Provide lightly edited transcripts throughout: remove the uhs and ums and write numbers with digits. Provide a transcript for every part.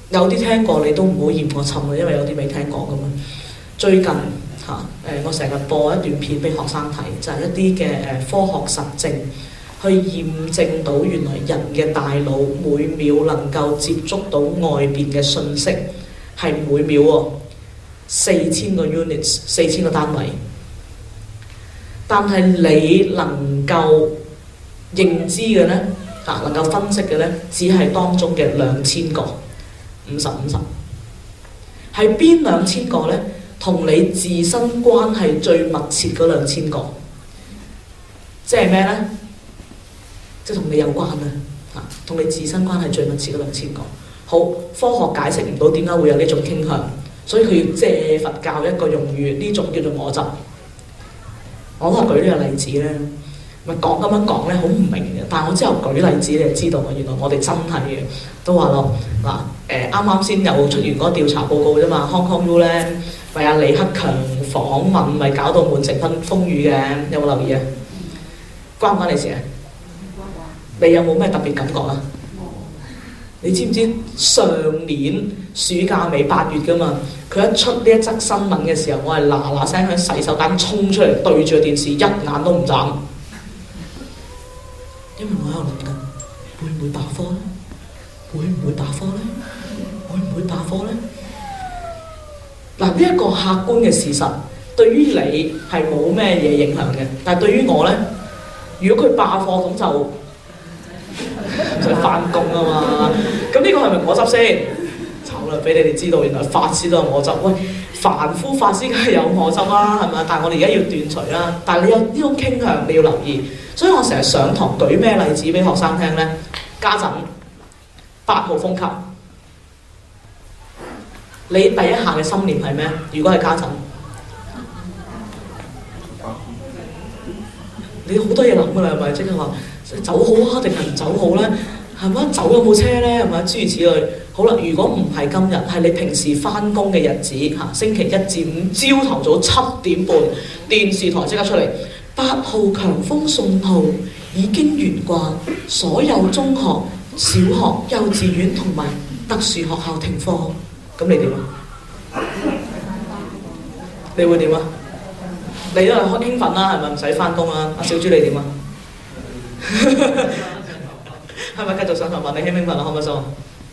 有啲聽過你都唔好嫌我沉啦，因為有啲未聽過㗎嘛。最近我成日播一段片俾學生睇，就係一啲嘅科學實證，去驗證到原來人嘅大腦每秒能夠接觸到外邊嘅信息係每秒4000個 units， 4000個單位。但係你能夠認知嘅呢，能夠分析嘅呢，只係當中嘅2000個，50-50。係邊2000個呢？同你自身關係最密切嗰2000個，即係咩呢？即係同你有關啊！同你自身關係最密切嗰2000個。好，科學解釋唔到點解會有呢種傾向，所以佢要借佛教一個用語，呢種叫做我執。我都係舉呢個例子咧，咪講咁樣講咧，好唔明嘅。但係我之後舉例子，你就知道原來我哋真係嘅都話咯嗱，啱啱先有出完嗰個調查報告啫嘛。Hong Kong U 咧，為阿李克強訪問，咪搞到滿城風雨嘅，有冇留意啊？關唔關你事啊？你有冇咩特別感覺啊？你知唔知上年暑假尾8月㗎嘛？佢一出呢一則新聞嘅時候，我係嗱嗱聲喺洗手間衝出嚟對住個電視，一眼都唔眨，因為我喺度諗緊，會唔會罷課呢？會唔會罷課呢？會唔會罷課呢？嗱，呢一個客觀嘅事實，對於你係冇咩嘢影響嘅，但係對於我呢，如果佢罷課咁就唔使返工啊嘛。咁呢個係咪我執先？醜啦，俾你哋知道，原來法師都有我執。喂，凡夫法師梗係有我執啦，係咪？但係我哋而家要斷除啦。但係你有呢種傾向，你要留意。所以我成日上堂舉咩例子俾學生聽呢？家陣8號風球，你第一下嘅心念係咩？如果係家陣，你好多嘢諗㗎啦，係咪？即係話走好啊，定係唔走好呢？係咪？走有冇車呢？係咪？諸如此類。好啦，如果唔係今日，係你平時返工嘅日子星期1至5朝頭早7點半，電視台即刻出嚟，8號強風信號已經懸掛，所有中學、小學、幼稚園同埋特殊學校停課。咁你點啊？你會點啊？你都係興奮啦，係咪？唔使返工啦。阿小豬你點啊？係咪繼續上堂問你興唔興奮啊？開唔開心啊？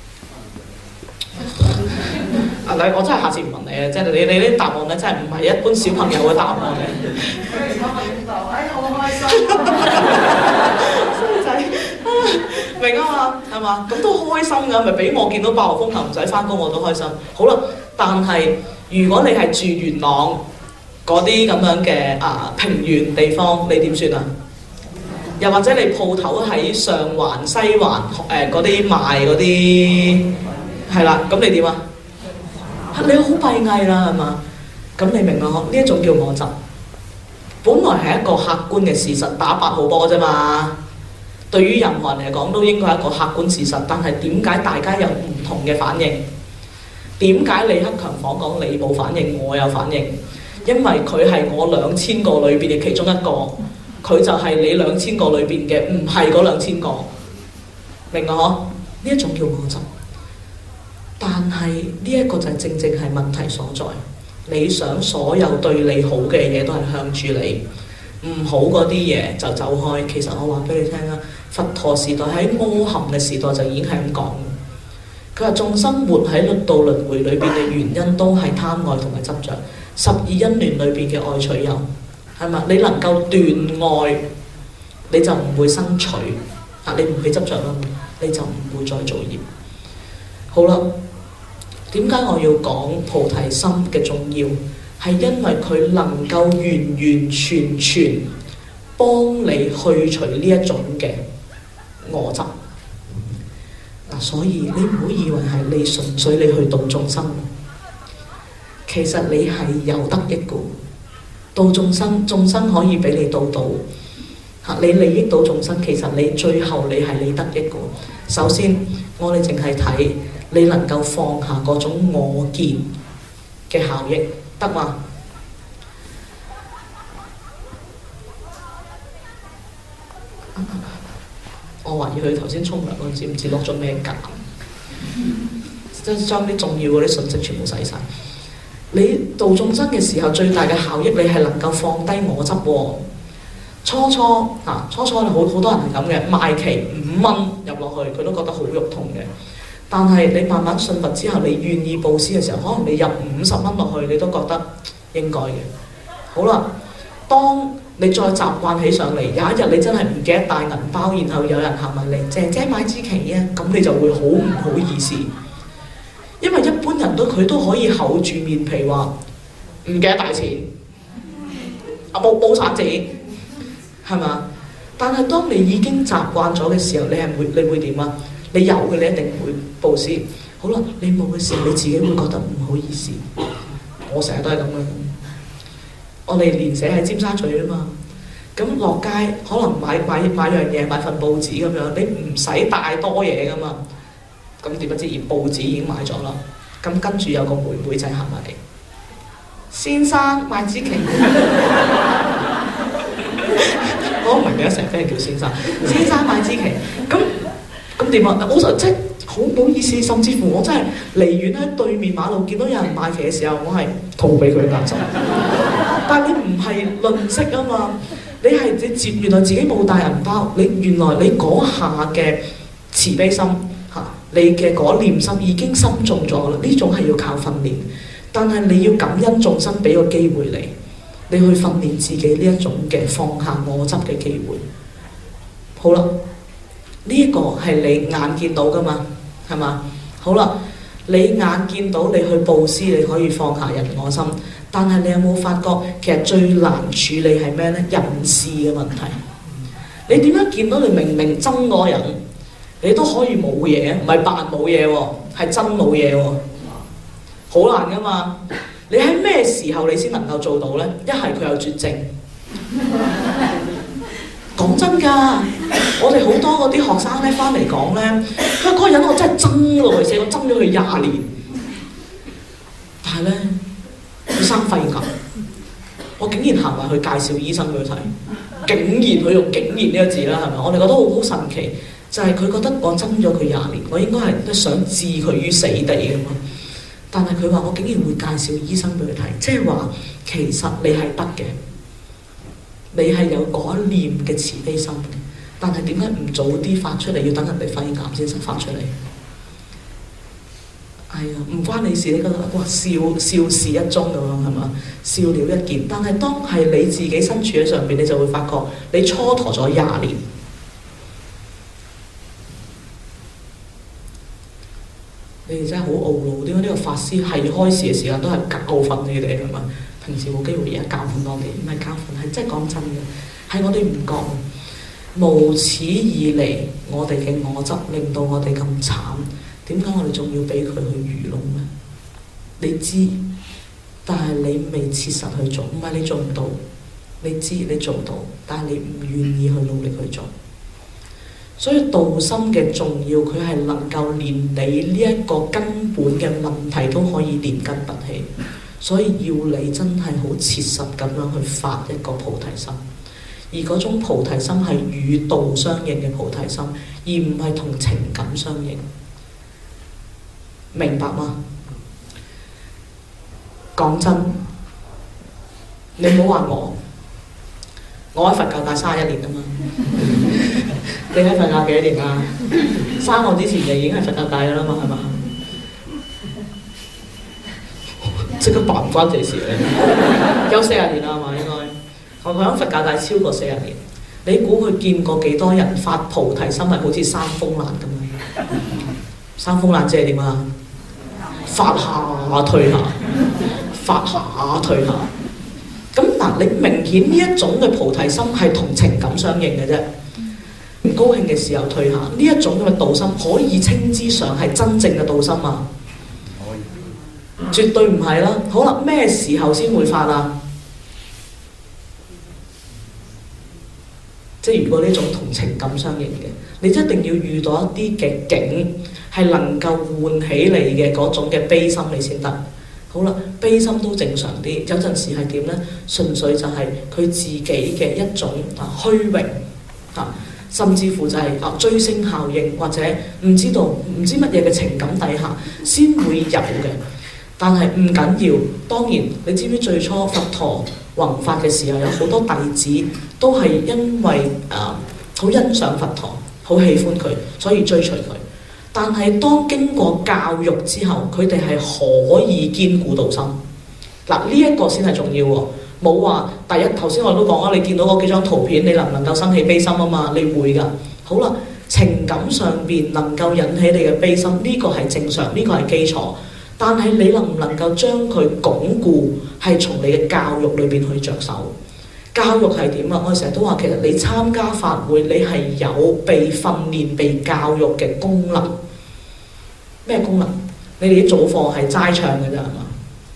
我真係下次唔問你啊！即係你啲答案咧，真係唔係一般小朋友嘅答案嚟。好開心衰仔明啊嘛，係嘛？咁都開心㗎，咪俾我見到8號風球唔使返工我都開心。好啦，但係如果你係住元朗嗰啲咁樣嘅平原地方，你點算啊？又或者你鋪頭喺上環、西環嗰啲賣嗰啲係啦，咁你點啊？你好閉翳啦，係嘛？咁你明啊？呢一種叫我執。本來係一個客觀嘅事實，打8號波啫嘛。對於任何人嚟講，都應該係一個客觀事實。但係點解大家有唔同嘅反應？點解李克強訪港你冇反應，我有反應？因為佢係我2000個裏邊嘅其中一個，佢就係你2000個裏邊嘅，唔係嗰2000個。明啊？嗬？呢一種叫我執。但係呢一個就正正係問題所在。你想所有對你好嘅嘢都係向住你，唔好嗰啲嘢就走開。其實我話俾你聽啦，佛陀時代喺阿含嘅時代就已經係咁講。佢話眾生活喺六道輪迴裏邊嘅原因都係貪愛同埋執着。12因緣裏邊嘅愛取有，係咪？你能夠斷愛，你就唔會生取你唔會執着啦，你就唔會再造業。好啦。點解我要講菩提心嘅重要？係因為佢能夠完完全全幫你去除呢一種嘅我執。所以你唔好以為係你純粹你去度眾生，其實你係有得益嘅。度眾生，眾生可以俾你度到你利益到眾生，其實你最後你係你得益嘅。首先，我哋淨係睇。你能夠放下嗰種我見嘅效益，得嘛？我懷疑佢頭先沖涼嗰陣時唔知落咗咩鹼， 即係將啲重要嗰啲信息全部洗晒。你度眾生嘅時候，最大嘅效益，你係能夠放低我執喎。初初好多人係咁嘅，賣旗5蚊入落去，佢都覺得好肉痛嘅。但係你慢慢信佛之後，你願意佈施嘅時候，可能你入50蚊落去，你都覺得應該嘅。好啦，當你再習慣起上嚟，有一日你真係唔記得帶銀包，然後有人行埋嚟，姐姐買支旗啊，咁你就會好唔好意思。因為一般人佢都可以厚住面皮話唔記得帶錢，冇散紙，係嘛？但係當你已經習慣咗嘅時候，你會點啊？你有嘅你一定會佈施。好啦，你冇嘅時候，你自己會覺得唔好意思。我成日都係咁樣。我哋連寫喺尖沙咀啊嘛，咁落街可能買樣嘢，買份報紙咁樣，你唔使帶多嘢噶嘛。咁點不知而報紙已經買咗啦。咁跟住有個妹妹仔行埋嚟，先生買支旗。我唔明點解成日俾人叫先生。先生買支旗，咁點啊？我就即係好唔好意思，甚至乎我真係離遠喺對面馬路見到有人買旗嘅時候，我係逃避佢隔走。但係你唔係吝嗇啊嘛，你原來自己冇帶銀包，原來你嗰下嘅慈悲心嚇，你嘅嗰念心已經深重咗啦。呢種係要靠訓練，但係你要感恩眾生俾個機會你去訓練自己呢一種嘅放下我執嘅機會。好啦，呢一個係你眼見到噶嘛，係嘛？好啦，你眼見到你去佈施，你可以放下人我心。但係你有冇發覺，其實最難處理係咩呢？人事嘅問題。你點樣見到你明明憎嗰個人，你都可以冇嘢，唔係扮冇嘢喎，係真冇嘢喎，好難噶嘛。你喺咩時候你先能夠做到呢？一係佢有絕症。講真㗎，我哋好多嗰啲學生咧翻嚟講咧，佢嗰個人我真係憎到佢死，我憎咗佢20年，但係咧佢生肺癌，我竟然行埋去介紹醫生俾佢睇，竟然佢用竟然呢個字啦，係咪？我哋覺得好神奇，就係佢覺得我憎咗佢20年，我應該係都想置佢於死地㗎嘛。但係佢話我竟然會介紹醫生俾佢睇，即係話其實你係得嘅。你係有嗰一念嘅慈悲心，但係點解唔早啲發出嚟？要等人哋肺癌先發出嚟？係啊，唔關你事，你覺得哇笑事一宗咁樣係嘛？笑了一件，但係當係你自己身處喺上邊，你就會發覺你蹉跎咗20年。你哋真係好懊惱，點解呢個法師係開示嘅時間都係教訓你哋係嘛？平時冇機會而家教訓我哋，唔係教訓，係真係講真嘅，係我哋唔覺。無始以嚟，我哋嘅我執令到我哋咁慘，點解我哋仲要俾佢去愚弄呢？你知，但係你未切實去做，唔係你做唔到，你知你做到，但係你唔願意去努力去做。所以道心嘅重要，佢係能夠連你呢一個根本嘅問題都可以連根拔起。所以要你真係好切實咁樣去發一個菩提心，而嗰種菩提心係與道相應嘅菩提心，而唔係同情感相應。明白嗎？講真，你唔好話我喺佛教界31年啊嘛，你喺佛教幾多年啊？3個之前就已經係佛教界㗎啦嘛，係嘛？即刻扮唔關這事咧，有40年啦，係嘛？應該佢喺佛教界超過40年。你估佢見過幾多人發菩提心係好似三風蘭咁樣？三風蘭即係點啊？發下退下，發下退下。咁嗱，你明顯呢一種嘅菩提心係同情感相應嘅啫。唔高興嘅時候退下，呢一種嘅道心可以稱之上係真正嘅道心啊！絕對唔係啦。好啦，咩時候先會發啊？即係如果呢種同情感相應嘅，你一定要遇到一啲嘅境係能夠喚起你嘅嗰種嘅悲心，你先得。好啦，悲心都正常啲，有陣時係點呢？純粹就係佢自己嘅一種虛榮嚇， 甚至乎就係追星效應，或者唔知乜嘢嘅情感底下先會有嘅。但係唔緊要，當然你知唔知最初佛陀弘法嘅時候，有好多弟子都係因為好欣賞佛陀，好喜歡佢，所以追隨佢。但係當經過教育之後，佢哋係可以堅固道心。嗱，呢一個先係重要喎。冇話第一，頭先我都講啦，你見到嗰幾張圖片，你能唔能夠生起悲心啊嘛？你會㗎。好啦，情感上邊能夠引起你嘅悲心，呢個係正常，呢個係基礎。但係你能唔能夠將佢鞏固，係從你嘅教育裏邊去着手。教育係點啊？我哋成日都話，其實你參加法會，你係有被訓練、被教育嘅功能。咩功能？你哋啲早課係齋唱嘅啫，係嘛？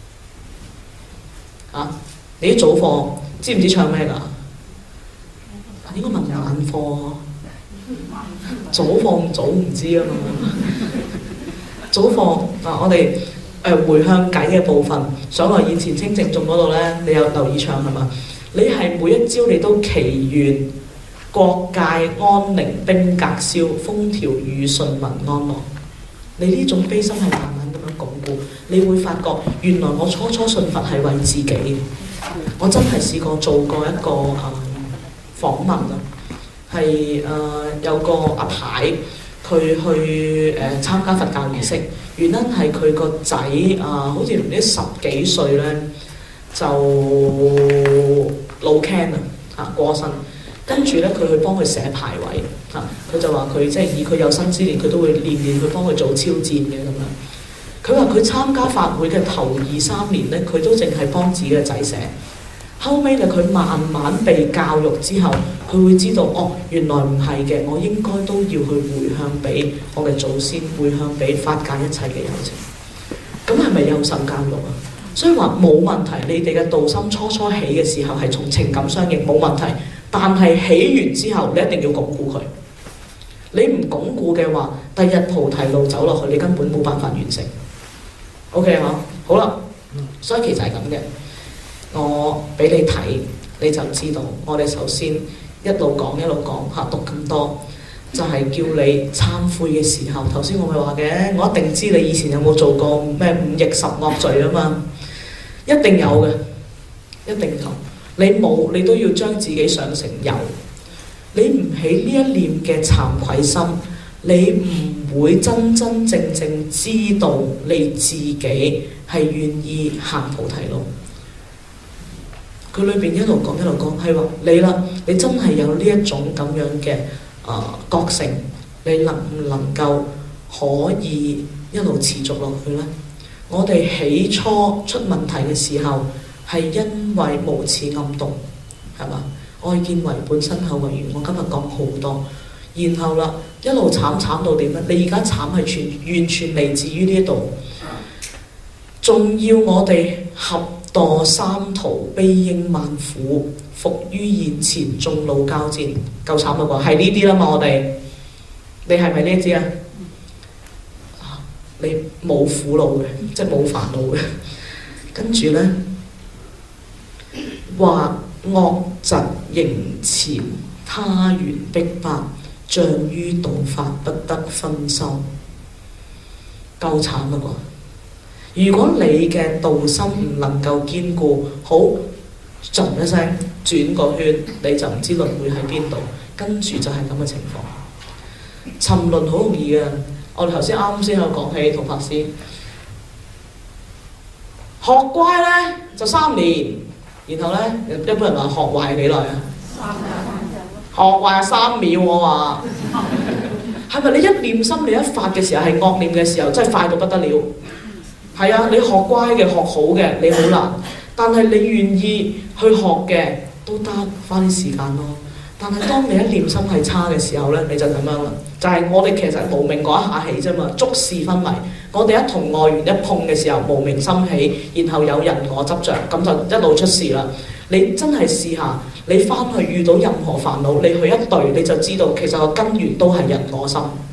啊？你啲早課知唔知唱咩㗎？應該問晚課。早課早唔知啊嘛。早課我哋回向偈嘅部分，上來現前清淨眾嗰度咧，你有留意唱係嘛？你係每一朝你都祈願國界安寧，兵革消，風調雨順，民安樂。你呢種悲心係慢慢咁樣鞏固，你會發覺原來我初信佛係為自己。我真係試過做過一個訪問啊，係有個阿太。佢去參加佛教儀式，原因係佢個仔好似唔知10幾歲咧，就腦 can 過身，跟住咧佢去幫佢寫牌位佢就話佢即係以佢有生之年，佢都會年去幫佢做超薦嘅咁樣。佢話佢參加法會嘅頭2、3年咧，佢都淨係幫自己嘅仔寫。後尾咧，佢慢慢被教育之後，佢會知道原來唔係嘅，我應該都要去回向俾我嘅祖先，回向俾法界一切嘅有情。咁係咪有受教育啊？所以話冇問題，你哋嘅道心初起嘅時候係從情感相應冇問題，但係起完之後你一定要鞏固佢。你唔鞏固嘅話，第日菩提路走落去，你根本冇辦法完成。OK 啊？好啦，所以其實係咁嘅。我俾你睇，你就知道。我哋首先一路講讀咁多，就係叫你懺悔嘅時候。頭先我咪話嘅，我一定知你以前有冇做過咩5逆10惡罪啊嘛，一定有嘅，一定有。你冇，你都要將自己想成有。你唔起呢一念嘅慚愧心，你唔會真真正正知道你自己係願意行菩提路。佢裏邊一路講係話你啦，你真係有呢一種咁樣嘅覺性，你能唔能夠可以一路持續落去呢？我哋起初出問題嘅時候係因為無始暗動，係嘛？愛見為本，身後為緣。我今日講好多，然後啦一路慘到點呢？你而家慘係完全嚟自於呢一度，仲要我哋合墮三途，悲應萬苦，伏於現前，眾怒交戰，夠慘啦啩？係呢啲啦嘛，我哋，你係咪呢一支啊？你冇苦惱嘅，即係冇煩惱嘅。跟住咧，或惡疾迎纏，他緣逼迫，障於道法，不得分修，夠慘啦啩？如果你嘅道心唔能夠堅固，好盡一聲轉個圈，你就唔知輪迴喺邊度，跟住就係咁嘅情況。沉淪好容易嘅，我哋頭先啱先有講起同法師學乖咧就3年，然後咧一般人話學壞係幾耐啊？3秒。學壞3秒，我話係咪你一念心你一發嘅時候係惡念嘅時候，真係快到不得了？係啊，你學乖嘅學好嘅你好難，但係你願意去學嘅都得，花啲時間咯。但係當你一念心係差嘅時候咧，你就咁樣啦。就係我哋其實無明嗰一下起啫嘛，觸事分迷。我哋一同外緣一碰嘅時候，無明心起，然後有人我執着，咁就一路出事啦。你真係試下，你翻去遇到任何煩惱，你去一對你就知道，其實個根源都係人我心。